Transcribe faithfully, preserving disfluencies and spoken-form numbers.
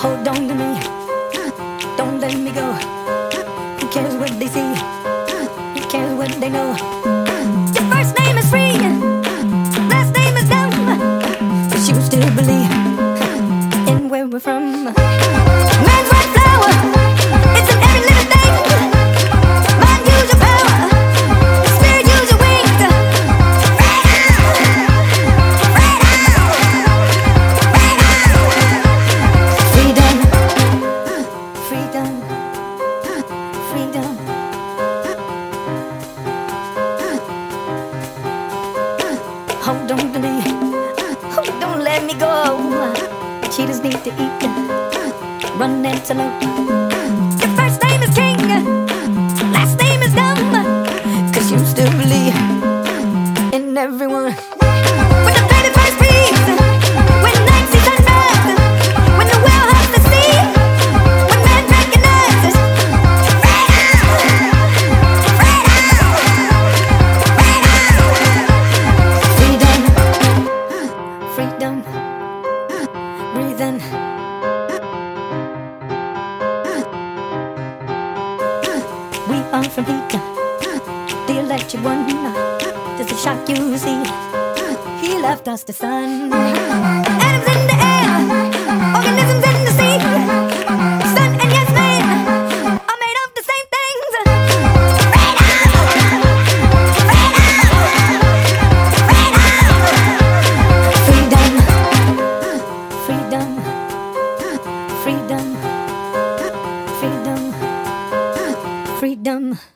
Hold on to me, don't let me go. Who cares what they see? Who cares what they know? Your first name is free, last name is dumb, but you still believe in where we're from. Man's right flower, it's in every living thing. Mind use your power, spirit use your wings. Freedom, freedom, freedom. Hold on to me, oh, don't let me go. Cheetahs need to eat, run antelope. Your first name is king, last name is dumb, cause you still believe in everyone. When the baby first breathes, when night sees sunrise, when the whale hugs the sea, when man recognizes freedom, freedom, freedom, breathing. We are from heat, the electric one. Does it shock you, see? He left us the sun. Atoms in the air, organisms in the sea. Sun and yes man are made of the same things. Freedom, freedom, freedom, freedom, freedom, freedom.